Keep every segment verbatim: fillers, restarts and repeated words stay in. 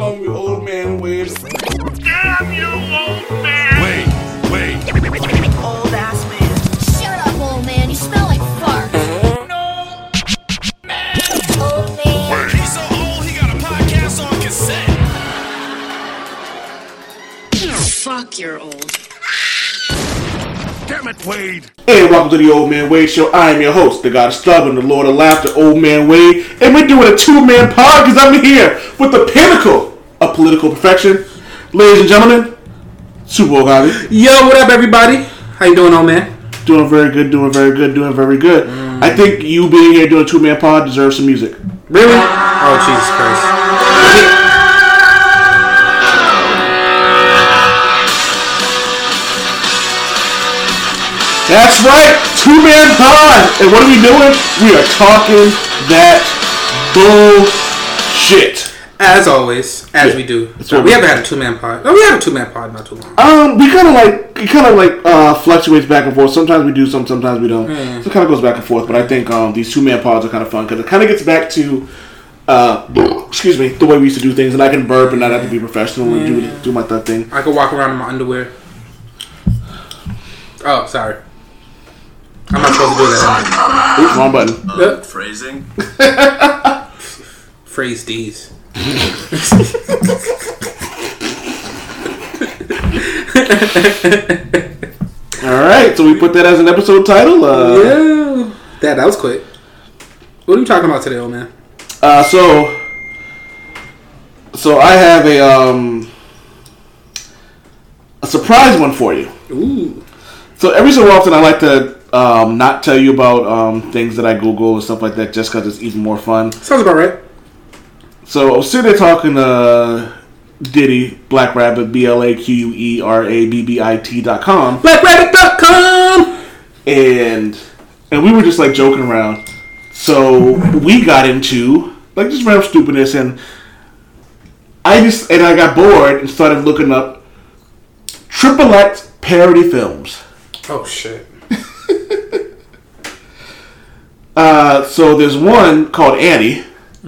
call me Old Man Wade. Damn you, old man! Wait, wait. Old ass man. Shut up, old man. You smell like fart. No! Man! Old man. He's so old, he got a podcast on cassette. Fuck, you're old. Damn it, Wade. Hey, welcome to the Old Man Wade Show. I am your host, the God of Stubborn, the Lord of Laughter, Old Man Wade. And we're doing a two-man pod because I'm here with the pinnacle of political perfection. Ladies and gentlemen, Super Bowl Harvey. Yo, what up, everybody? How you doing, old man? Doing very good, doing very good, doing very good. Mm. I think you being here doing a two-man pod deserves some music. Really? Oh, Jesus Christ. That's right, two-man pod. And what are we doing? We are talking that bullshit. As always, as Yeah, we do. what we we- haven't had a two-man pod. Oh, we had a two-man pod not too long. Um, we kind of like it. Kind of like uh, fluctuates back and forth. Sometimes we do some, sometimes we don't. Mm. So it kind of goes back and forth. But I think um, these two man pods are kind of fun because it kind of gets back to, uh, excuse me, the way we used to do things, and I can burp and not have to be professional and do do my thug thing. I could walk around in my underwear. Oh, sorry. I'm not supposed to do that. Oops, wrong button. Yep. Phrasing. Phrase D's. All right, so we put that as an episode title. Uh, Yeah. That, that was quick. What are you talking about today, old man? Uh, so, so I have a um a surprise one for you. Ooh. So every so often I like to um, not tell you about um, things that I Google and stuff like that just because it's even more fun. Sounds about right. So I was sitting there talking to Diddy, Black Rabbit, B L A Q U E R A B B I T dot com. black rabbit dot com! And, and we were just like joking around. So we got into like just random stupidness and I just, and I got bored and started looking up Triple X parody films. Oh, shit. Uh, so there's one called Annie.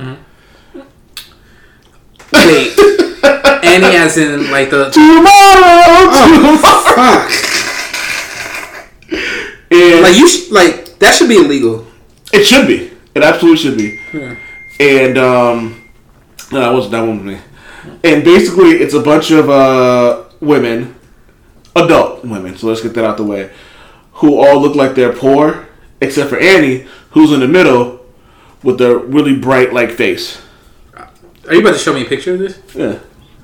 Wait. Annie as in, like, the... Tomorrow! tomorrow. Fuck. And Like, you sh- like, that should be illegal. it should be. It absolutely should be. Yeah. And, um... No, that wasn't that one with me. And basically, it's a bunch of uh, women, adult women, so let's get that out the way, who all look like they're poor, except for Annie, who's in the middle with a really bright, like, face. Are you about to show me a picture of this? Yeah.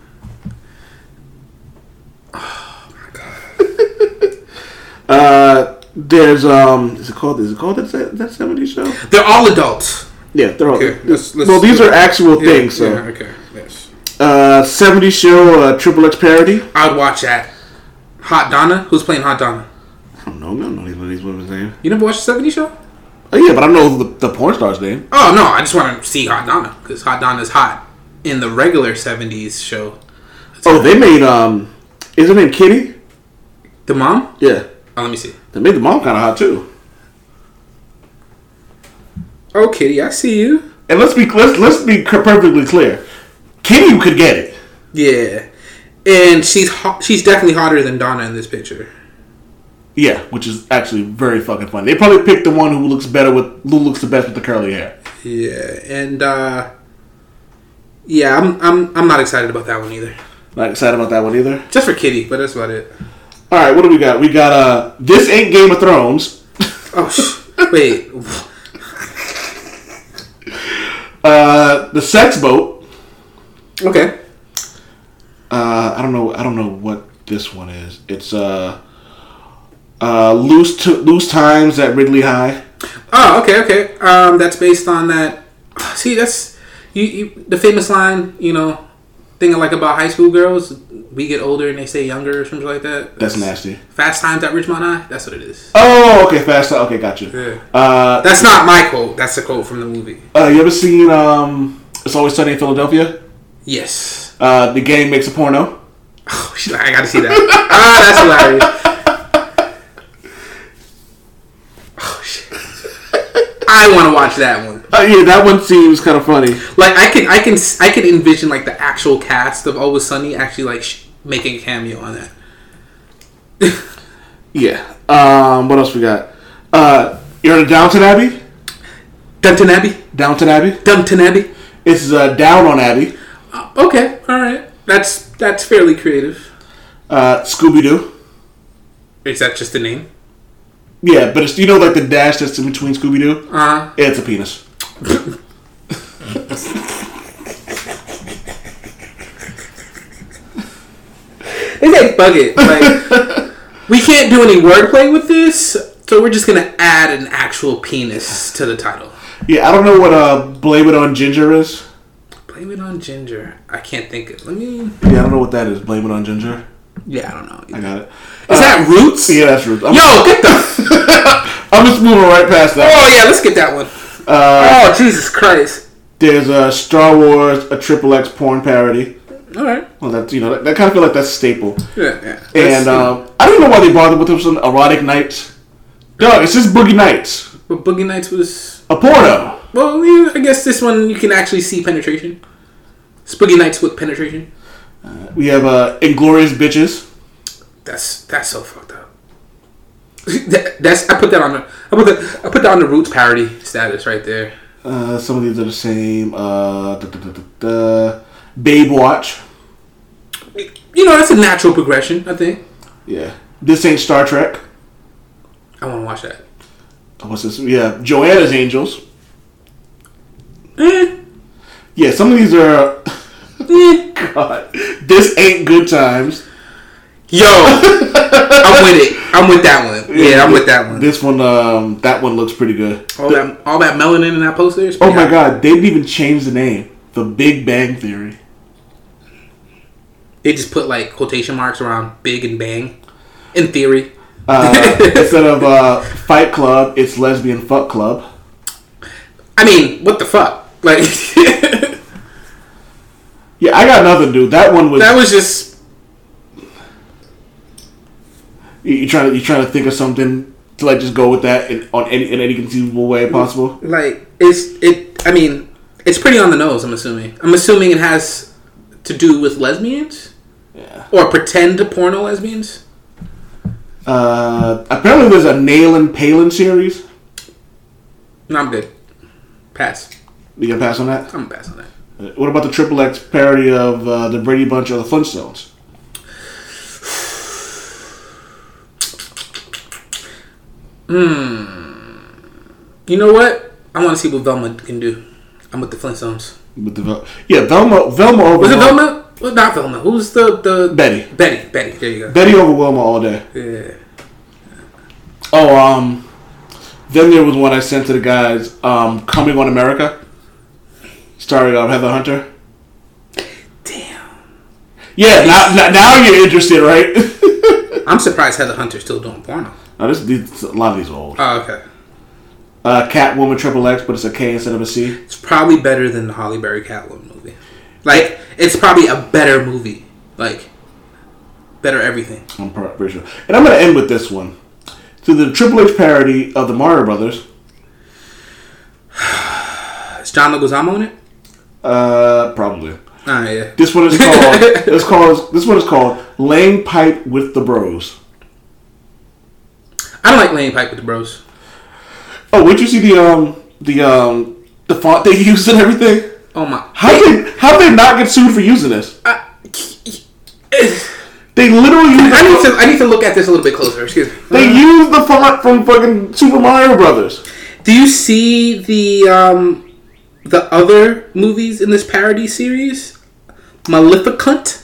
Uh, there's um, is it called? Is it called that that seventies show? They're all adults. Yeah, they're all. Okay, let's- let's- well, these are actual Yeah, things. So, yeah, okay, yes. uh, seventies show, uh, Triple X parody. I would watch that. Hot Donna? Who's playing Hot Donna? I don't know. I don't know these these women's name. You never watched the seventies show? Oh yeah, but I know the, the porn star's name. Oh, no, I just want to see Hot Donna. Because Hot Donna's hot in the regular seventies show. Oh, they made um, is her name Kitty? The mom? Yeah, Oh, let me see. they made the mom kind of hot too. Oh, Kitty, I see you. And let's be let's let's be perfectly clear. Kitty could get it. Yeah. And she's hot, she's definitely hotter than Donna in this picture. Yeah, which is actually very fucking funny. They probably picked the one who looks better with who looks the best with the curly hair. Yeah, and uh yeah, I'm I'm I'm not excited about that one either. Not excited about that one either. Just for Kitty, but that's about it. All right, what do we got? We got uh, This Ain't Game of Thrones. Oh, sh- wait. Uh, The Sex Boat. Okay. Uh, I don't know. I don't know what this one is. It's uh, uh, Loose to, Loose Times at Ridley High. Oh, okay, okay. Um, that's based on that. See, that's you, you. The famous line, you know, thing I like about high school girls. We get older and they stay younger or something like that. That's nasty. Fast Times at Ridgemont High. That's what it is. Oh, okay, fast. Okay, gotcha. Yeah. Uh, That's not my quote. That's a quote from the movie. uh, you ever seen um, It's Always Sunny in Philadelphia? Yes. Uh, the gang makes a porno. Oh, shit, I gotta see that. Ah, that's hilarious. Oh shit. I want to watch that one. Uh, yeah, that one seems kind of funny. Like I can, I can, I can envision like the actual cast of Always Sunny actually like sh- making a cameo on that. Yeah. Um. What else we got? Uh, you heard of Downton Abbey? Downton Abbey. Downton Abbey. Downton Abbey. It's uh, Down on Abbey. Uh, okay, all right. That's that's fairly creative. Uh, Scooby Doo. Is that just a name? Yeah, but it's, you know, like the dash that's in between Scooby Doo. Uh huh. Yeah, it's a penis. They say fuck it. Like we can't do any wordplay with this, so we're just gonna add an actual penis to the title. Yeah, I don't know what uh, Blame It on Ginger is. Blame it on Ginger. I can't think of. Let me. Yeah, I don't know what that is. Blame It on Ginger. Yeah, I don't know. I got it. Is Uh, that Roots? Yeah, that's Roots. I'm, Yo, get the. I'm just moving right past that. Oh yeah, let's get that one. Uh, Oh Jesus Christ! There's a Star Wars, a Triple X porn parody. All right. Well, that's, you know, that, that kind of feel like that's a staple. Yeah, yeah. And um, I don't know why they bothered with some erotic nights. No, it's just Boogie Nights, But Boogie Nights was. a porno. Well, yeah, I guess this one you can actually see penetration. It's Boogie Nights with penetration. We have uh, Inglorious Bitches. That's that's so fucked up. that, that's I put that on the I put that I put that on the Roots parody status right there. Uh, some of these are the same. Uh, da, da, da, da, da. Babe Watch. You know, that's a natural progression. I think Yeah. This Ain't Star Trek. I want to watch that. What's this? Yeah. Joanna's Angels. Eh, Yeah, some of these are. eh. God. This Ain't Good Times. Yo, I'm with it. I'm with that one. Yeah, I'm with that one. This one, um, that one looks pretty good. All that all that melanin in that poster. is Oh pretty my hot. God, they didn't even change the name. The Big Bang Theory. They just put like quotation marks around big and bang. In theory. Uh, instead of uh, Fight Club, it's Lesbian Fuck Club. I mean, what the fuck? Like Yeah, I got nothing, dude. That one was. that was just You, you trying to you trying to think of something to like just go with that in, on any in any conceivable way possible. like it's it. I mean, it's pretty on the nose. I'm assuming. I'm assuming it has to do with lesbians Yeah. or pretend porno lesbians. Uh, apparently, there's a Nail and Palin series. No, I'm good. Pass. You can pass on that. I'm gonna pass on that. Uh, What about the Triple X parody of uh, the Brady Bunch or the Flintstones? You know what? I want to see what Velma can do. I'm with the Flintstones. With the Vel- yeah, Velma, Velma over Was it Wilma. Velma? Well, not Velma. Who's the the Betty. Betty. Betty. There you go. Betty over Wilma all day. Yeah. Oh, um, then there was one I sent to the guys. Um, Coming on America, starring um, Heather Hunter. Damn. Yeah, now, now, now you're interested, right? I'm surprised Heather Hunter's still doing porno. now this, these, a lot of these are old. Oh, okay. Uh, Catwoman Triple X, but it's a K instead of a C. It's probably better than the Halle Berry Catwoman movie. Like, it's probably a better movie. Like, better everything. I'm pr- pretty sure. And I'm going to end with this one. To the Triple H parody of the Mario Brothers. Is John Leguizamo in it? Uh, probably. Ah, yeah. This one is called. it's called. This one is called "Laying Pipe with the Bros." I don't like laying pipe with the bros. Oh, wait! You see the um the um the font they used and everything? Oh my. How they how they not get sued for using this? I, They literally use. I need The, to. I need to look at this a little bit closer. Excuse me. they use the font from fucking Super Mario Brothers. Do you see the um the other movies in this parody series? Maleficent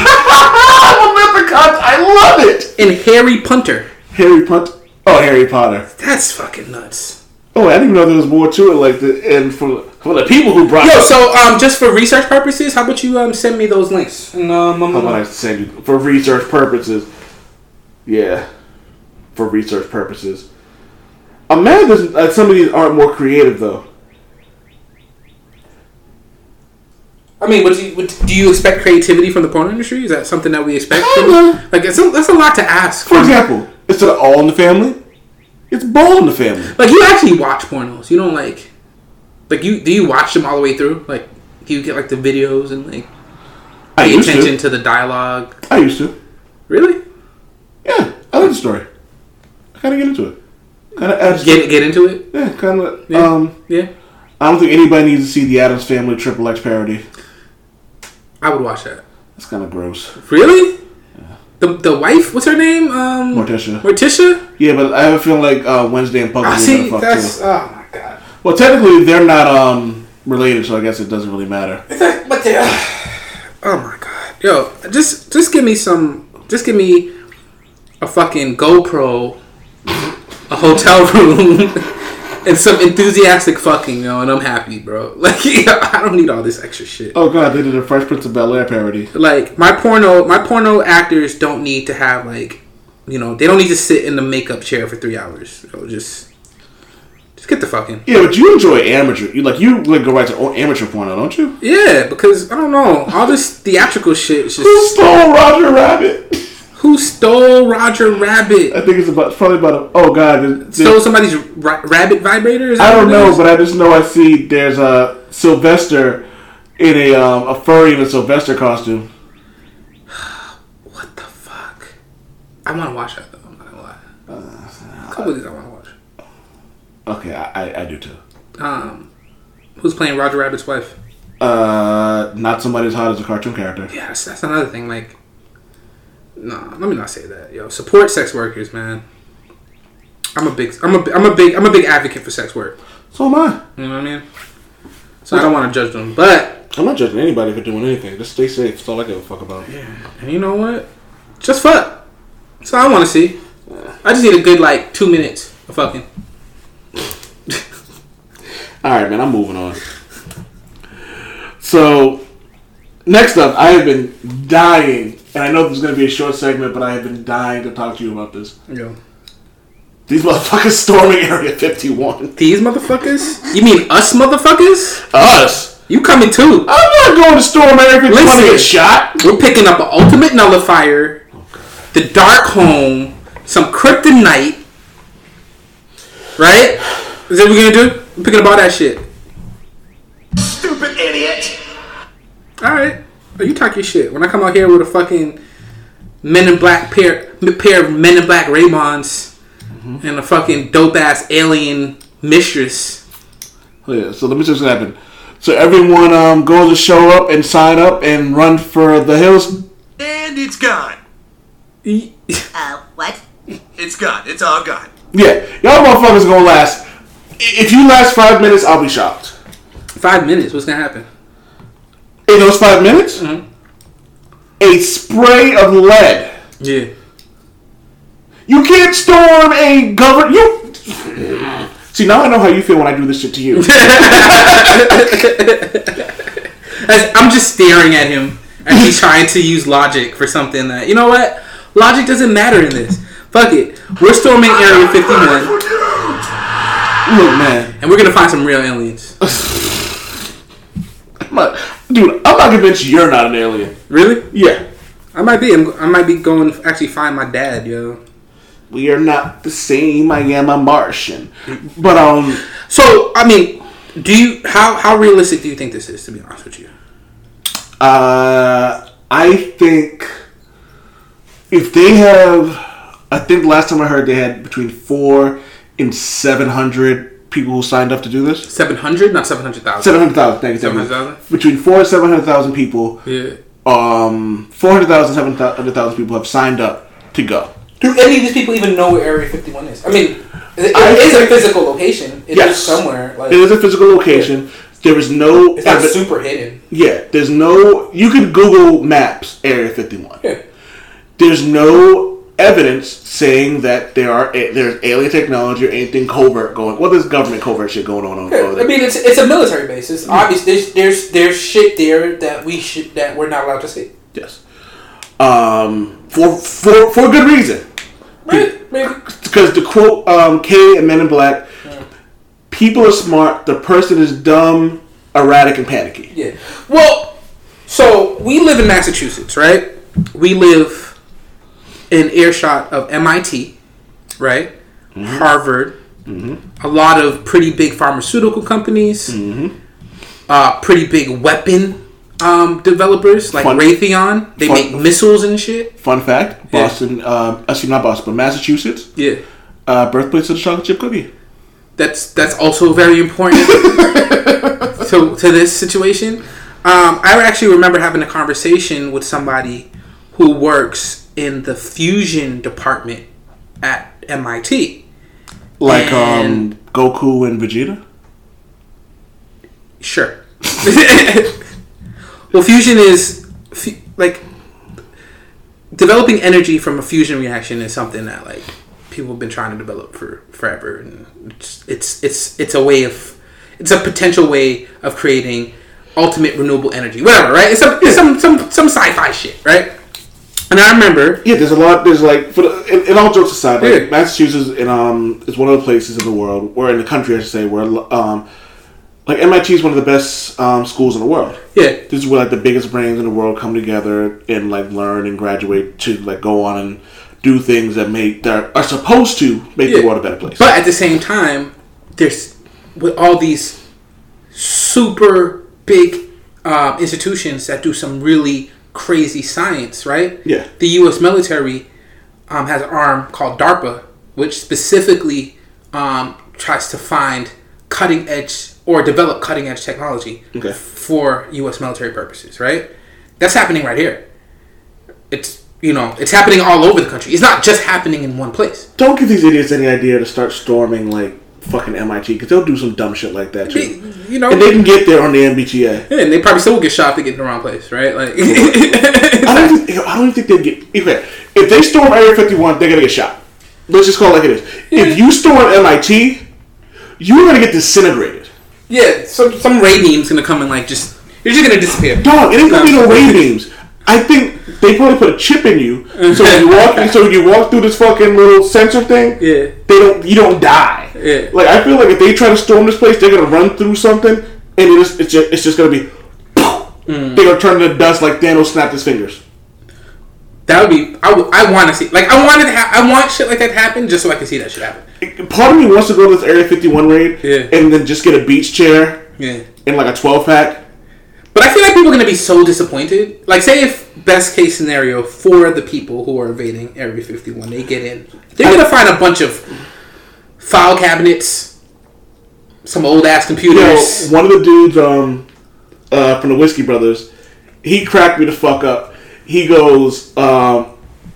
I love it. and Harry Punter. Harry Potter. Oh, Harry Potter. That's fucking nuts. Oh, I didn't even know there was more to it. Like the and for for the people who brought. Yo, so um, just for research purposes, how about you um send me those links? And um, I'm How about I gonna- send you for research purposes? Yeah, for research purposes. I'm mad that uh, some of these aren't more creative though. I mean, what do you what, do you expect creativity from the porn industry? Is that something that we expect? From, Kinda. like, it's a, that's a lot to ask. For example, instead of All in the Family, It's Bull in the Family. Like, you actually watch pornos. You don't, like... Like, you do you watch them all the way through? Like, do you get, like, the videos and, like... I Pay used attention to. to the dialogue? I used to. Really? Yeah, I like the story. I kind of get into it. Kind of Get get into it? Yeah, kind of. Yeah. Um, Yeah. I don't think anybody needs to see the Addams Family Triple X parody. I would watch that. That's kind of gross. Really? The the wife, what's her name? Um, Morticia. Morticia? Yeah, but I have a feeling like uh, Wednesday and Pumpkin I are see. gonna fuck That's too. oh my god. Well, technically they're not um related, so I guess it doesn't really matter. But they, oh my god, yo, just just give me some, just give me a fucking GoPro, a hotel room, and some enthusiastic fucking, yo, and I'm happy, bro. Like, I don't need all this extra shit. Oh god, they did a Fresh Prince of Bel-Air parody. Like, my porno, my porno actors don't need to have, like, you know, they don't need to sit in the makeup chair for three hours. So just, just get the fucking. Yeah, but you enjoy amateur. You like you like go right to amateur porno, don't you? Yeah, because I don't know, all this theatrical shit is Who just. stole Roger Rabbit? Who stole Roger Rabbit? I think it's about it's probably about a, oh god. There's, there's, Stole somebody's ra- rabbit vibrator? Is that I don't what it know, is? but I just know I see there's a Sylvester in a um, a furry in a Sylvester costume. What the fuck? I want to watch that though. I'm not gonna lie. A couple of these I want to watch. Okay, I, I, I do too. Um, who's playing Roger Rabbit's wife? Uh, not somebody as hot as a cartoon character. Yeah, that's, that's another thing. Like, no, let me not say that. Yo, support sex workers, man. I'm a big, I'm a, I'm a big, I'm a big advocate for sex work. So am I. You know what I mean? So I don't want to judge them, but I'm not judging anybody for doing anything. Just stay safe. That's all I give a fuck about. yeah, and you know what? Just fuck. That's all I want to see. I just need a good like two minutes of fucking. All right, man. I'm moving on. So, next up, I have been dying, and I know this is going to be a short segment, but I have been dying to talk to you about this. Yo. These motherfuckers storming Area fifty-one. These motherfuckers? You mean us motherfuckers? Us? You coming too? I'm not going to storm Area fifty-one Listen. to get shot. We're picking up an ultimate nullifier, the dark home, some kryptonite. Right? Is that what we're gonna do? We're picking up all that shit. Stupid idiot. Alright. Oh, you talk your shit. When I come out here with a fucking Men in Black pair, pair of Men in Black Ray-Bans and a fucking dope ass alien mistress. Oh, yeah, so let me just happen. So everyone um, goes to show up and sign up and run for the hills. And it's gone. Uh, what? It's gone. It's all gone. Yeah, y'all motherfuckers gonna last. If you last five minutes, I'll be shocked. Five minutes. What's gonna happen? In those five minutes, Mm-hmm. a spray of lead. Yeah. You can't storm a government. You see now I know how you feel when I do this shit to you. As I'm just staring at him as he's trying to use logic for something that, you know what? Logic doesn't matter in this. Fuck it. We're storming Area fifty-one Look, man, and we're gonna find some real aliens. I'm not, dude, I'm not convinced you're not an alien. Really? Yeah, I might be. I'm, I might be going to actually find my dad, yo. we are not the same. I am a Martian, but um, So, I mean, do you how how realistic do you think this is? To be honest with you, uh, I think if they have, I think last time I heard they had between four and seven hundred people who signed up to do this. seven hundred, not seven hundred thousand. Seven hundred thousand. Thank you. seven hundred thousand. Between four and seven hundred thousand people. Yeah. Um, four hundred thousand, seven hundred thousand people have signed up to go. Do any of these people even know where Area fifty-one is? I mean, it, I it is a think- physical location. It is Yes. somewhere. Like, It is a physical location. There is no. it's not evi- super hidden. Yeah, there's no. You could Google Maps Area fifty-one. Yeah. There's no evidence saying that there are a, there's alien technology or anything covert going. Well, there's government covert shit going on over Yeah, there. I mean, it's it's a military base. It's obvious. There's there's there's shit there that we should that we're not allowed to see. Yes. Um, for for for good reason. Right? Maybe. Because to quote um, Kay and Men in Black, people are smart. The person is dumb, erratic, and panicky. Yeah. Well, so we live in Massachusetts, right? We live in earshot of M I T, right? mm-hmm. Harvard, mm-hmm. a lot of pretty big pharmaceutical companies, mm-hmm. uh, pretty big weapon um, developers like fun, Raytheon. They fun, make missiles and shit. Fun fact: Boston, yeah. uh, actually not Boston, but Massachusetts. Yeah, uh, birthplace of the chocolate chip cookie. That's that's also very important to to this situation. Um, I actually remember having a conversation with somebody who works in the fusion department at M I T. Like and um, Goku and Vegeta? Sure. Well, fusion is like developing energy from a fusion reaction is something that like people have been trying to develop for forever, and it's it's it's it's a way of it's a potential way of creating ultimate renewable energy, whatever, right? It's, some it's some some some sci-fi shit, right? And I remember, yeah, there's a lot. There's like, for the, in, in all jokes aside, like yeah. Massachusetts in, um is one of the places in the world, or in the country, I should say, where um like M I T is one of the best um, schools in the world. Yeah, this is where like the biggest brains in the world come together and like learn and graduate to like go on and do things that make that are supposed to make yeah. the world a better place. But at the same time, there's with all these super big uh, institutions that do some really crazy science, right? Yeah. The U S military um, has an arm called DARPA, which specifically um, tries to find cutting edge or develop cutting edge technology okay. for U S military purposes, right? That's happening right here. It's you know, it's happening all over the country. It's not just happening in one place. Don't give these idiots any idea to start storming like fucking M I T, because they'll do some dumb shit like that too. They, you know, and they can get there on the M B T A. Yeah, and they probably still will get shot if they get in the wrong place, right? Like, I don't think I don't think they'd get. Okay, if they storm Area fifty-one, they're gonna get shot. Let's just call it like it is. Yeah. If you storm M I T, you're gonna get disintegrated. Yeah, some some ray beam's gonna come and like just you're just gonna disappear. Dog, it ain't gonna be no ray beams. I think they probably put a chip in you, so when you walk, so when you walk through this fucking little sensor thing, yeah, they don't, you don't die. Yeah. Like I feel like if they try to storm this place, they're gonna run through something, and it is, it's just, it's just gonna be, mm. they're gonna turn to dust like Thanos snapped his fingers. That would be, I, w- I want to see, like I wanted to, ha- I want shit like that to happen just so I can see that shit happen. Part of me wants to go to this Area fifty-one raid, yeah. and then just get a beach chair, yeah, and like a twelve pack. But I feel like people are going to be so disappointed. Like, say if best case scenario for the people who are invading Area fifty-one, they get in, they're going to find a bunch of file cabinets, some old ass computers. You know, one of the dudes um, uh, from the Whiskey Brothers, he cracked me the fuck up. He goes, um,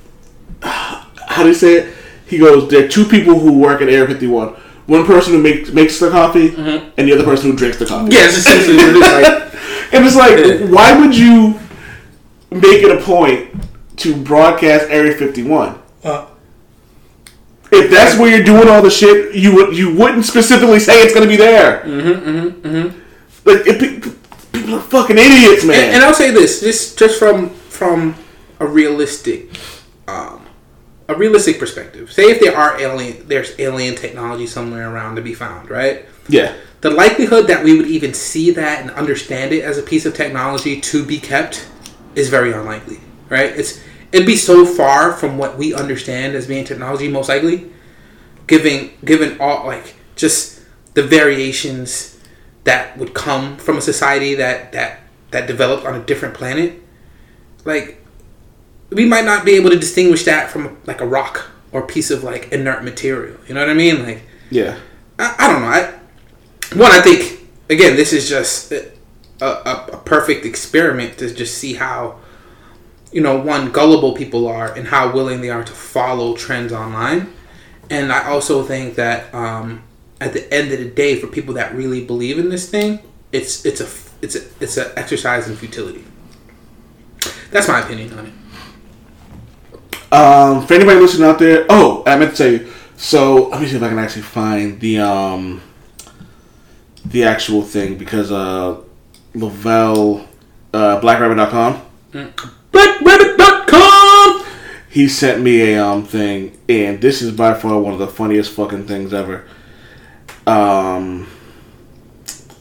how do you say it? He goes, there are two people who work at Area fifty-one. One person who makes makes the coffee, mm-hmm. and the other person who drinks the coffee. Yeah, it's essentially what it is, right? And it's like, why would you make it a point to broadcast Area fifty-one? Uh, if that's where you're doing all the shit, you would you wouldn't specifically say it's going to be there. Mm-hmm, mm-hmm, mm-hmm. Like, it, people are fucking idiots, man. And, and I'll say this, just just from from a realistic, um, a realistic perspective. Say if there are alien, there's alien technology somewhere around to be found, right? Yeah. The likelihood that we would even see that and understand it as a piece of technology to be kept is very unlikely, right? It's it'd be so far from what we understand as being technology, most likely, given given all like just the variations that would come from a society that that that developed on a different planet. Like, we might not be able to distinguish that from like a rock or a piece of like inert material. You know what I mean? Like, yeah, I, I don't know. I. One, I think, again, this is just a, a, a perfect experiment to just see how, you know, one, gullible people are and how willing they are to follow trends online. And I also think that um, at the end of the day, for people that really believe in this thing, it's it's a it's a it's an exercise in futility. That's my opinion on it. Um, for anybody listening out there, oh, I meant to say, so let me see if I can actually find the um. the actual thing, because uh, Lavelle, uh, black rabbit dot com, mm. black rabbit dot com, he sent me a um thing, and this is by far one of the funniest fucking things ever. Um,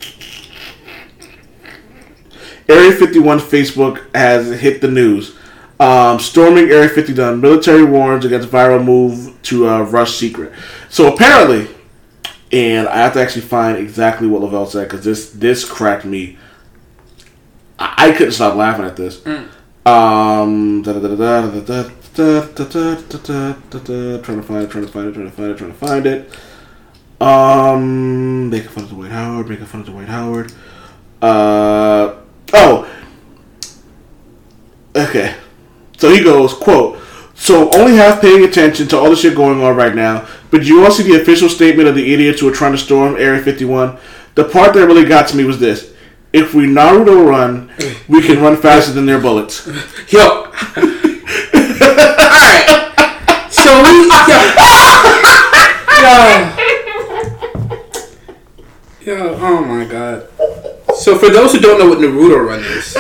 Area fifty-one Facebook has hit the news. Um, storming Area fifty-one. Military warns against viral move to uh, rush secret. So apparently, and I have to actually find exactly what Lavelle said because this this cracked me. I, I couldn't stop laughing at this. Mm. Um, da, da, da, da, da, da, da, da, da, da, da, da, trying to find it, trying to find it, trying to find it, trying to find it. Um, making fun of Dwight Howard, making fun of Dwight Howard. Uh, oh, okay. So he goes, quote, so only half paying attention to all the shit going on right now, but you all see the official statement of the idiots who are trying to storm Area fifty-one? The part that really got to me was this. If we Naruto run, we can run faster than their bullets. Yo. Alright. So we... Yo. Yo. Oh my god. So for those who don't know what Naruto run is...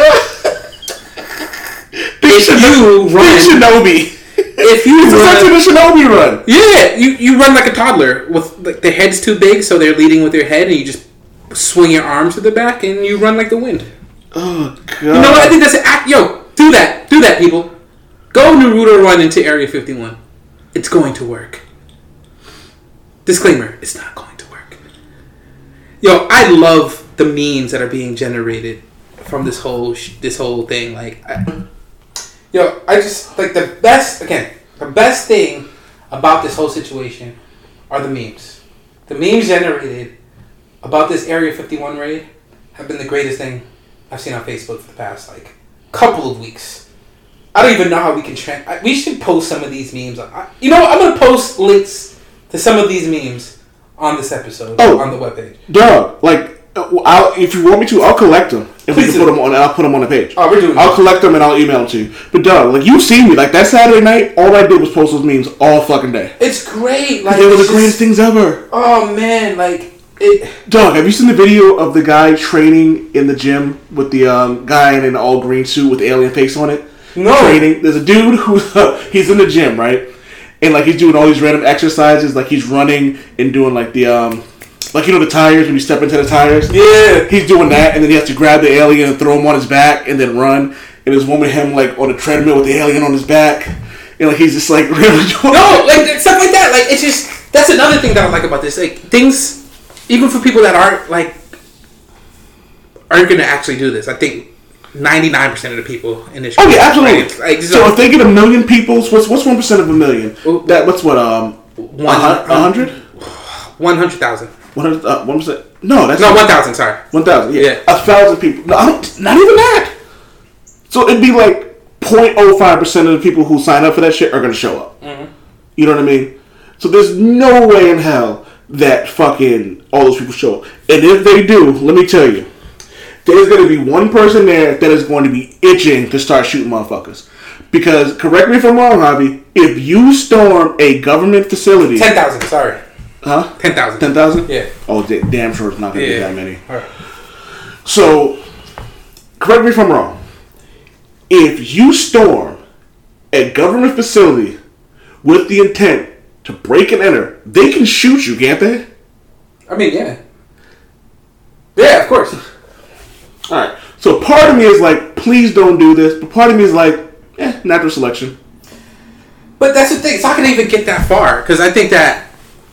If you run, Shinobi. If you it's run, essentially the Shinobi run. Yeah, you, you run like a toddler with like their head's too big, so they're leading with their head, and you just swing your arms to the back, and you run like the wind. Oh god! You know what? I think that's an act. Yo, do that, do that, people. Go Naruto run into Area fifty-one. It's going to work. Disclaimer: it's not going to work. Yo, I love the memes that are being generated from this whole sh- this whole thing. Like. I, Yo, I just, like, the best, again, the best thing about this whole situation are the memes. The memes generated about this Area fifty-one raid have been the greatest thing I've seen on Facebook for the past, like, couple of weeks. I don't even know how we can, tra- we should post some of these memes. I, you know what, I'm going to post links to some of these memes on this episode, oh, on the webpage. Dog, like, I'll, if you want me to, I'll collect them. If we can put them on, I'll put them on the page. Oh, we're doing. I'll that. collect them and I'll email them to you. But dog, like you've seen me, like that Saturday night, all I did was post those memes all fucking day. It's great. Like they were the just, greatest things ever. Oh man, like it. Dog, have you seen the video of the guy training in the gym with the um, guy in an all green suit with the alien face on it? No. Training. There's a dude who uh, he's in the gym, right? And like he's doing all these random exercises, like he's running and doing like the um. Like, you know, the tires, when you step into the tires? Yeah. He's doing that, and then he has to grab the alien and throw him on his back and then run. And there's one with him, like, on a treadmill with the alien on his back. And, like, he's just, like, really doing No, like, stuff like that. Like, it's just... That's another thing that I like about this. Like, things... Even for people that aren't, like... Aren't going to actually do this. I think ninety-nine percent of the people in this... Oh, yeah, absolutely. Like, like, so, if they get a million people, what's what's one percent of a million? Ooh, That What's what, um... One, a hundred? one hundred thousand. one hundred, uh, one percent? No, that's... No, one thousand, sorry. one thousand, yeah. yeah. A thousand people. No, I don't, not even that. So, it'd be like zero point zero five percent of the people who sign up for that shit are going to show up. Mm-hmm. You know what I mean? So, there's no way in hell that fucking all those people show up. And if they do, let me tell you, there's going to be one person there that is going to be itching to start shooting motherfuckers. Because, correct me if I'm wrong, Javi, if you storm a government facility... ten thousand, sorry. Huh? ten thousand. ten thousand? Yeah. Oh, damn sure it's not going to yeah. be that many. All right. So, correct me if I'm wrong. If you storm a government facility with the intent to break and enter, they can shoot you, can't they? I mean, yeah. Yeah, of course. Alright. So, part of me is like, please don't do this. But part of me is like, eh, natural selection. But that's the thing. It's not going to even get that far. Because I think that...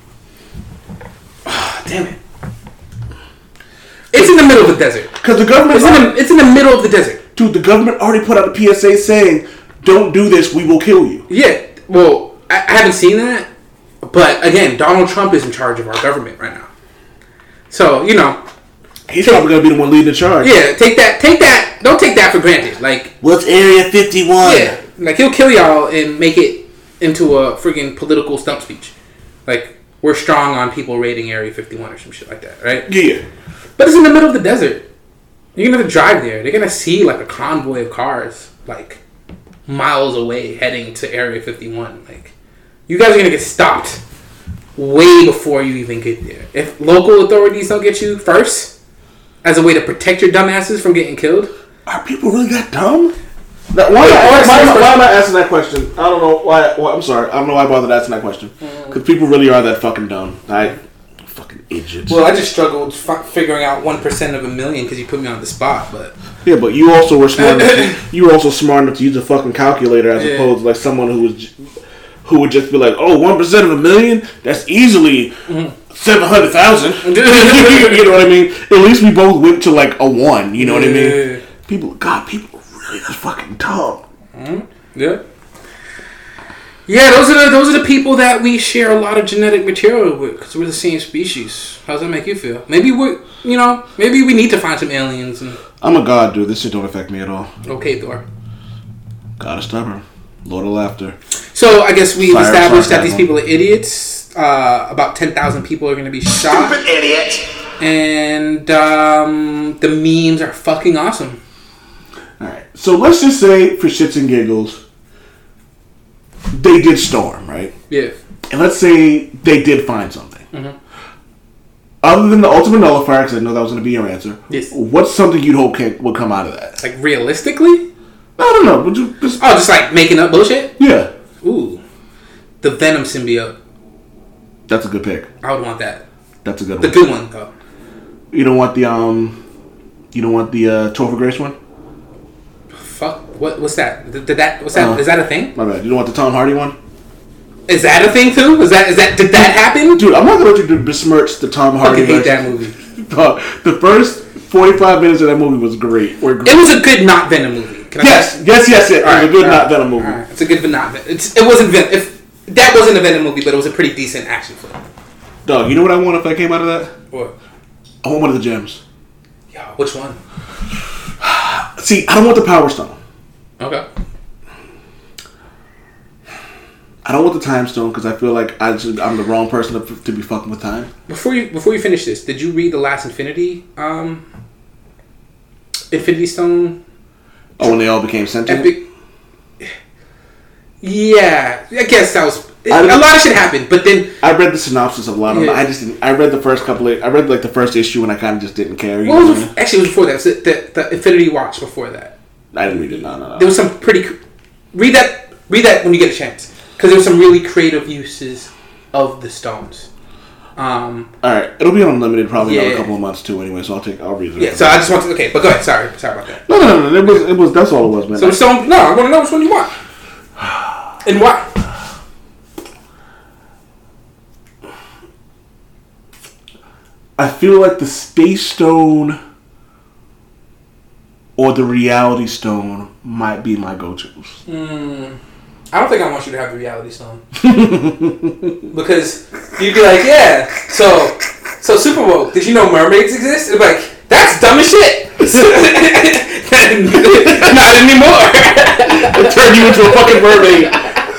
Oh, damn it. It's in the middle of the desert. Because the government... It's in the, it's in the middle of the desert. Dude, the government already put out a P S A saying, don't do this, we will kill you. Yeah. Well, I, I haven't seen that. But, again, Donald Trump is in charge of our government right now. So, you know... He's take, probably going to be the one leading the charge. Yeah, take that. Take that. Don't take that for granted. Like... What's Area fifty-one? Yeah. Like, he'll kill y'all and make it into a freaking political stump speech. Like... We're strong on people raiding Area fifty-one or some shit like that, right? Yeah. But it's in the middle of the desert. You're going to drive there. They're going to see, like, a convoy of cars, like, miles away heading to Area fifty-one. Like, you guys are going to get stopped way before you even get there. If local authorities don't get you first, as a way to protect your dumbasses from getting killed. Are people really that dumb? That, why, why, why, why, why am I asking that question? I don't know why. why I'm sorry. I don't know why I bothered asking that question. Because people really are that fucking dumb. I fucking idiots. Well, I just struggled f- figuring out one percent of a million because you put me on the spot, but yeah, but you also were smart. enough, you were also smart enough to use a fucking calculator as Yeah. opposed to like someone who was who would just be like, oh, one percent of a million. That's easily seven hundred thousand. You know what I mean? At least we both went to like a one. You know what I mean? Yeah. People, God, people are really just fucking dumb. Mm-hmm. Yeah. Yeah, those are the those are the people that we share a lot of genetic material with because we're the same species. How does that make you feel? Maybe we, you know, maybe we need to find some aliens. And I'm a god, dude. This shit don't affect me at all. okay, Thor. God is stubborn. Lord of laughter. So I guess we've Fire established that these sarcasm. people are idiots. Uh, about ten thousand people are going to be shot, Stupid idiot. and um, the memes are fucking awesome. All right. So let's just say, for shits and giggles, they did storm, right? Yeah. And let's say they did find something. Mm-hmm. Other than the ultimate nullifier, because I know that was going to be your answer. Yes. What's something you'd hope can, would come out of that? Like realistically? I don't know. Would you just? Oh, just like making up bullshit? Yeah, Ooh. The Venom symbiote. that's a good pick. I would want that. That's a good The one. good one, though. You don't want the um, you don't want the uh, Topher Grace one. Fuck. What? What's that? Did, did that? What's that? Uh, Is that a thing? My bad. You don't want the Tom Hardy one. Is that a thing too? Is that? Is that? Did that happen? Dude, I'm not gonna let you besmirch the Tom I Hardy. fucking hate version. that movie. Dog, the first forty-five minutes of that movie was great. Were great. It was a good not Venom movie. Can I Yes, yes, yes, yes. It was a good all not right, Venom movie. all right. It's a good but not Venom. It's, it wasn't Venom. If that wasn't a Venom movie, but it was a pretty decent action film. Dog, you know what I want if I came out of that? What? I want one of the gems. Yo, which one? See, I don't want the Power Stone. Okay. I don't want the Time Stone because I feel like I just, I'm the wrong person to, to be fucking with time. Before you before you finish this, did you read the last Infinity um Infinity Stone Oh, when they all became sentient? epic? Yeah, I guess that was it, I- a lot of shit happened, but then I read the synopsis of a lot of them. Yeah. I just didn't, I read the first couple of, I read like the first issue and I kind of just didn't care. You what know was what I mean? actually it was before that? It was the, the, the Infinity Watch before that. I didn't read it. No, no, no. There was some pretty cr- read that read that when you get a chance because there were some really creative uses of the stones. Um, All right, it'll be on Unlimited probably in Yeah. another couple of months too. Anyway, so I'll take, I'll read it. yeah, so I just want to okay, but go ahead. Sorry, sorry about that. No, no, no, no. It was, it was. That's all it was, man. So which stone? No, I want to know which one you want and why. I feel like the Space Stone or the Reality Stone might be my go-tos. Mm, I don't think I want you to have the Reality Stone because you'd be like, yeah. So, so Super Bowl. Did you know mermaids exist? It'd be like, that's dumb as shit. Not anymore. It turned you into a fucking mermaid.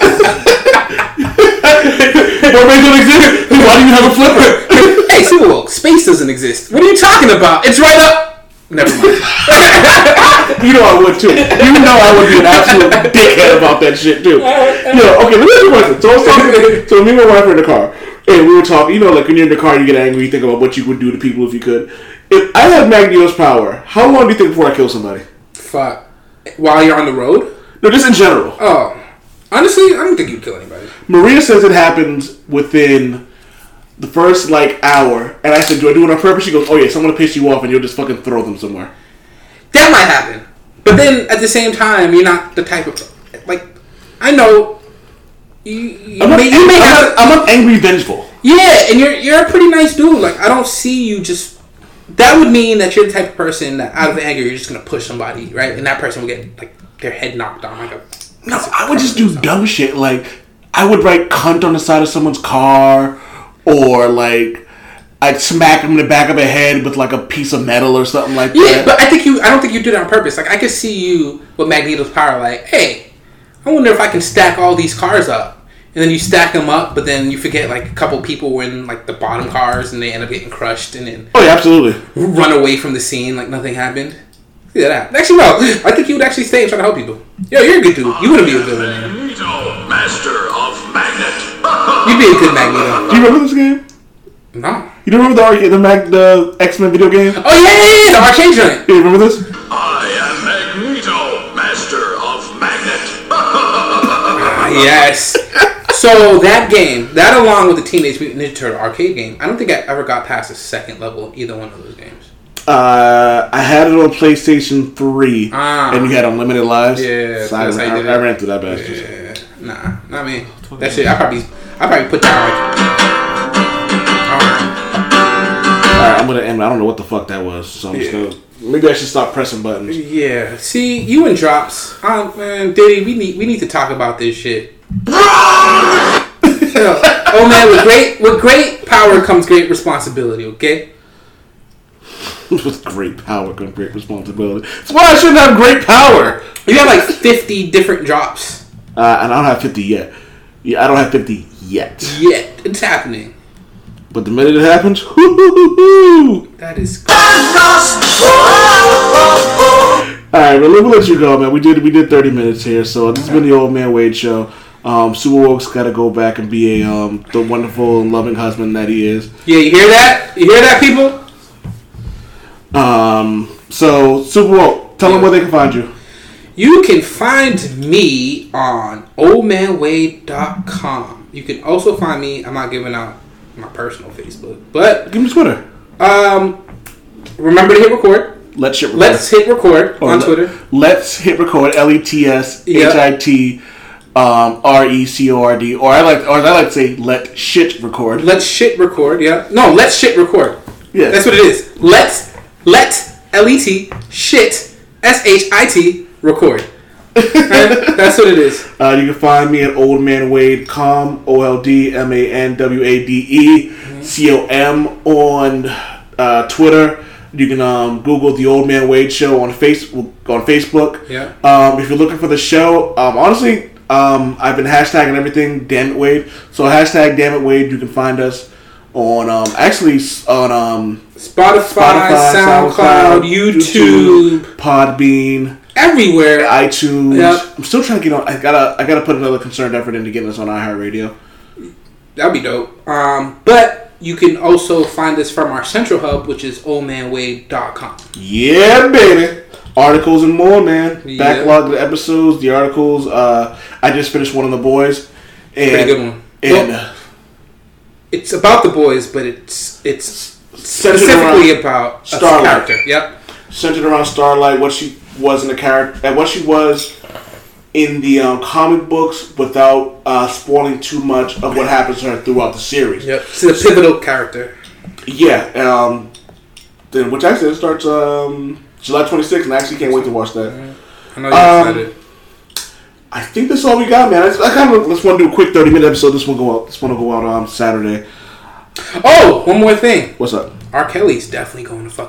Mermaids don't exist. Why do you have a flipper? Hey, Super Bowl. Space doesn't exist. What are you talking about? It's right up. Never mind. You know I would too. You know I would be an absolute dickhead about that shit too. Yo, okay, let me ask you a question. So I was talking, so me and my wife were in the car, and we were talking. You know, like when you're in the car, you get angry, you think about what you would do to people if you could. If I had Magneto's power, how long do you think before I kill somebody? Fuck. While you're on the road? No, just in general. Oh. Honestly, I don't think you'd kill anybody. Maria says it happens within the first like hour, and I said, "Do I do it on purpose?" She goes, "Oh yeah, someone will piss you off, and you'll just fucking throw them somewhere." That might happen. But then, at the same time, you're not the type of... Like, I know... You, you I'm not, may, you may I'm, have... not, I'm not angry, vengeful. Yeah, and you're you're a pretty nice dude. Like, I don't see you just... That would mean that you're the type of person that, out of anger, you're just going to push somebody, right? And that person will get, like, their head knocked on. Like a... No, I would just do dumb shit. Like, I would write cunt on the side of someone's car, or, like, I'd smack him in the back of the head with, like, a piece of metal or something like Yeah, that. but I think you... I don't think you did it on purpose. Like, I could see you with Magneto's power, like, hey, I wonder if I can stack all these cars up. And then you stack them up, but then you forget, like, a couple people were in, like, the bottom cars, and they end up getting crushed, and then Oh, yeah, absolutely. run away from the scene like nothing happened. See that? Actually, no. I think you would actually stay and try to help people. Yo, you're a good dude. You wouldn't be a villain, man. Magneto, master of magnet. You'd be a good Magneto. Do you remember this game? No. You don't remember the arcade, the Mag, the X-Men video game? Oh, yeah, yeah, yeah. The arcade joint. Yeah, you remember this? I am Magneto, master of magnet. Ah, yes. So that game, that along with the Teenage Mutant Ninja Turtle arcade game, I don't think I ever got past the second level in either one of those games. Uh, I had it on PlayStation three, ah. and you had unlimited lives. Yeah, so I, I, I ran through that bastard. Yeah, nah, not me. That shit, I probably, I probably put down like. Alright, I'm gonna end. I don't know what the fuck that was, so I'm Yeah. just gonna. Maybe I should stop pressing buttons. Yeah. See, you and Drops, um, man, Diddy, we need we need to talk about this shit. Oh man, with great with great power comes great responsibility. Okay. With great power comes great responsibility. That's why I shouldn't have great power. You have like fifty different drops. Uh, and I don't have fifty yet. Yeah, I don't have fifty yet. Yet it's happening. But the minute it happens, hoo-hoo-hoo-hoo. That is. All right, well, we'll let you go, man. We did we did thirty minutes here, so this has been the Old Man Wade Show. Um, Super Woke's got to go back and be a um, the wonderful and loving husband that he is. Yeah, you hear that? You hear that, people? Um, so Super Woke, tell them where they can find you. You can find me on old man wade dot com. You can also find me. I'm not giving out my personal Facebook, but Give me Twitter. Um, remember to hit record. Let's hit record. Let's hit record Or on let- Twitter. Let's hit record. L E T S H I T um, R E C O R D. Or I like, or as I like to say, let shit record. Let's shit record. Yeah. No, let's shit record. Yeah. That's what it is. Let's let L E T shit S H I T record. Right? That's what it is. Uh, you can find me at Old Man Wade dot com, O L D M A N W A D E C O M on uh, Twitter. You can um, Google The Old Man Wade Show on Facebook. On Facebook. Yeah. Um, if you're looking for the show, um, honestly, um, I've been hashtagging everything. Damn it, Wade. So hashtag Damn it, Wade. You can find us on um, actually on um, Spotify, Spotify, SoundCloud, SoundCloud, YouTube, YouTube, Podbean. everywhere. iTunes. Yep. I'm still trying to get on. I gotta. I gotta put another concerned effort into getting us on iHeartRadio. That'd be dope. Um, but you can also find us from our central hub, which is old man wade dot com. Yeah, baby. Articles and more, man. Yeah. Backlog of the episodes, the articles. Uh, I just finished one of the boys. And, Pretty good one. And Well, it's about the boys, but it's it's centered specifically around about a Starlight. character. Yep. Centered around Starlight, what she was in the character, and what she was in the um, comic books, without uh, spoiling too much of what happens to her throughout the series. Yep. It's a pivotal character. Yeah. Um, then, which actually starts um, July twenty-sixth, and I actually can't wait to watch that. I know you're Um, excited. I think that's all we got, man. I, I kind of just want to do a quick thirty minute episode. This one go out. This one will go out on um, Saturday. Oh, one more thing. What's up? R. Kelly's definitely going to fuck.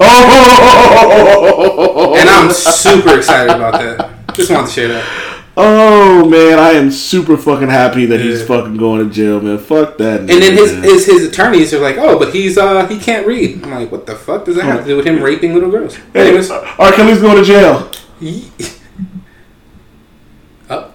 Oh, And I'm super excited about that. Just wanted to share that. oh man, I am super fucking happy that he's Yeah. fucking going to jail, man. Fuck that. And then his, his his attorneys are like, oh, but he's uh he can't read. I'm like, what the fuck does that have to do with him raping little girls? Hey, Anyways, R. Kelly's going to jail. up.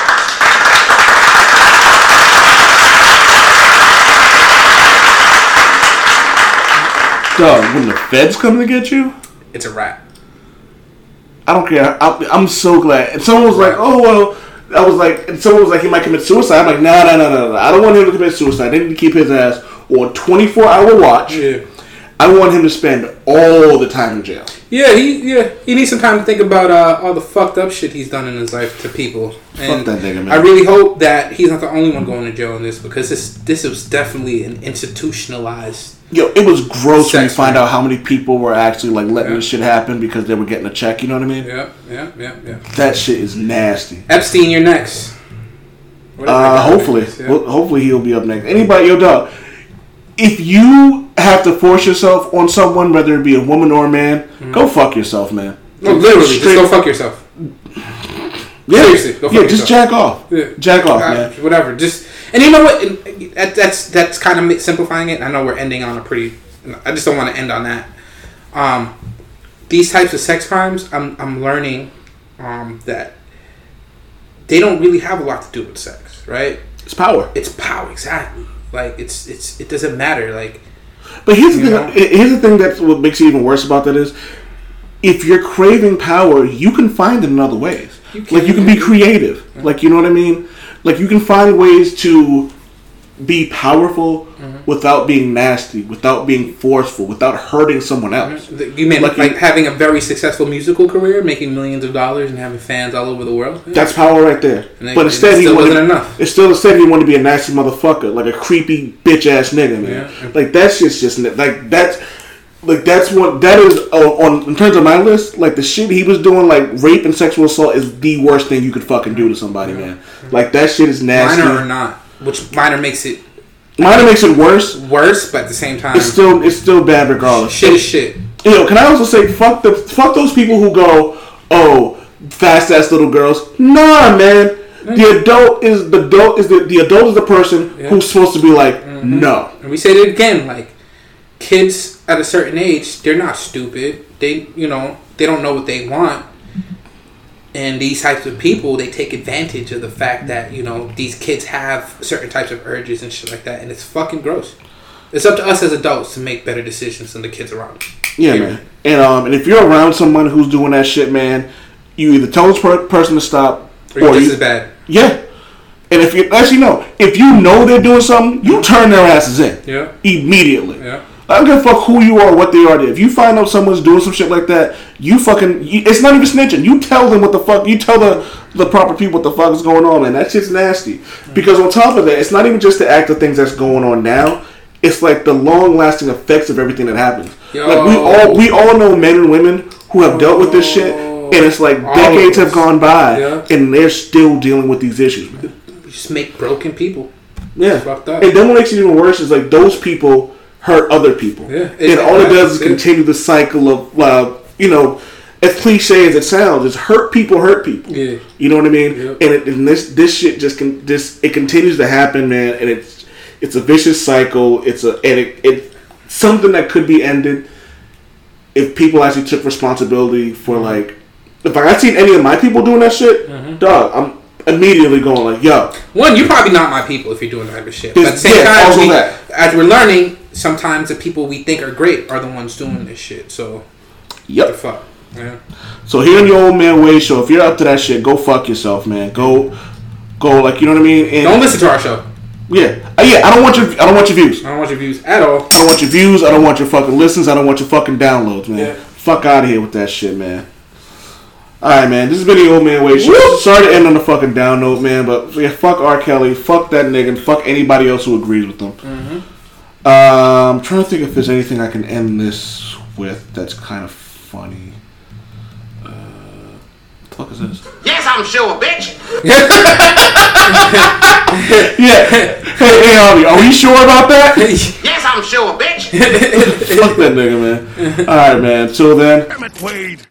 Dog, when the feds come to get you, It's a wrap. I don't care. I, I'm so glad. And someone was like, oh well. I was like, and someone was like, he might commit suicide. I'm like, no, no, no, no, no. I don't want him to commit suicide. They need to keep his ass on twenty-four hour watch. Yeah. I want him to spend all the time in jail. Yeah, he yeah he needs some time to think about uh, all the fucked up shit he's done in his life to people. And Fuck that nigga, man. I really hope that he's not the only one going to jail in this, because this this was definitely an institutionalized. Yo, it was gross when you Sex, find man. out how many people were actually like letting Yeah. this shit happen because they were getting a check. You know what I mean? Yeah, yeah, yeah, yeah. That shit is nasty. Epstein, you're next. Whatever Uh, that guy hopefully, is, yeah. well, hopefully he'll be up next. Anybody, yo, dog. If you have to force yourself on someone, whether it be a woman or a man, go fuck yourself, man. No, literally, just Straight- go fuck yourself. Yeah, seriously, go fuck yeah, just yourself. jack off. Yeah. Jack off, Uh, man. Whatever. Just and you know what? And that, that's that's kind of simplifying it. I know we're ending on a pretty. I just don't want to end on that. Um, these types of sex crimes, I'm I'm learning um, that they don't really have a lot to do with sex, right? It's power. It's power, exactly. Like it's it's it doesn't matter. Like But here's the You thing. know? Here's the thing that's what makes it even worse about that is if you're craving power, you can find it in other ways. You like you can be creative. Mm-hmm. Like, you know what I mean? Like, you can find ways to be powerful mm-hmm. without being nasty, without being forceful, without hurting someone else. Mm-hmm. You mean like, like you, having a very successful musical career, making millions of dollars, and having fans all over the world? Yeah. That's power right there. Then, but instead, it he still wanted, wasn't enough. It's still instead he wanted to be a nasty motherfucker, like a creepy bitch ass nigga, man. Yeah. Like that shit's just like that's. Like that's what that is uh, on in terms of my list. Like the shit he was doing, like rape and sexual assault, is the worst thing you could fucking do to somebody, man. Like that shit is nasty. Minor or not, which minor makes it minor makes it worse. Worse, but at the same time, it's still it's still bad regardless. Shit is shit. You know, can I also say fuck the fuck those people who go, oh, fast ass little girls. Nah, man. The adult is the adult is the the adult is the person yeah. who's supposed to be like mm-hmm. no. And we said it again, like. Kids at a certain age, they're not stupid. They, you know, they don't know what they want. And these types of people, they take advantage of the fact that, you know, these kids have certain types of urges and shit like that. And it's fucking gross. It's up to us as adults to make better decisions than the kids around. Yeah, Period. man. And um, and if you're around someone who's doing that shit, man, you either tell this per- person to stop, or, or just as bad. Yeah. And if you actually know, if you know they're doing something, you turn their asses in. Yeah. Immediately. Yeah. I don't give a fuck who you are or what they are. If you find out someone's doing some shit like that, you fucking... You, it's not even snitching. You tell them what the fuck... You tell the the proper people what the fuck is going on, man. That shit's nasty. Because on top of that, it's not even just the act of things that's going on now. It's like the long-lasting effects of everything that happens. Yo. Like, we all we all know men and women who have dealt with this shit, and it's like all decades have gone by, yeah. and they're still dealing with these issues. You just make broken people. Yeah. Fucked up. And then what makes it even worse is, like, those people... hurt other people. Yeah, and all it does is continue the cycle of, uh, you know, as cliche as it sounds, it's hurt people hurt people. Yeah. You know what I mean? Yep. And, it, and this this shit just can this it continues to happen, man. And it's it's a vicious cycle. It's a and it, it something that could be ended if people actually took responsibility for like if I seen any of my people doing that shit, mm-hmm. dog, I'm immediately going like, yo. One, you're probably not my people if you're doing that type of shit. But at the same yeah, time, we, as we're learning. Sometimes the people we think are great are the ones doing this shit. So, yep. What the fuck? Yeah. So here in the Old Man Way show, if you're up to that shit, go fuck yourself, man. Go, go, like you know what I mean. And don't listen to our show. Yeah, uh, yeah. I don't want your, I don't want your views. I don't want your views at all. I don't want your views. I don't want your fucking listens. I don't want your fucking downloads, man. Yeah. Fuck out of here with that shit, man. All right, man. This has been the Old Man Way show. Woo! Sorry to end on a fucking down note, man. But yeah, fuck R. Kelly. Fuck that nigga. And fuck anybody else who agrees with them. Mm-hmm. Um, I'm trying to think if there's anything I can end this with that's kind of funny. Uh, what the fuck is this? Yes, I'm sure, bitch. Yeah. Hey, hey, Harvey, are we sure about that? Yes, I'm sure, bitch. Fuck that nigga, man. All right, man. Till then.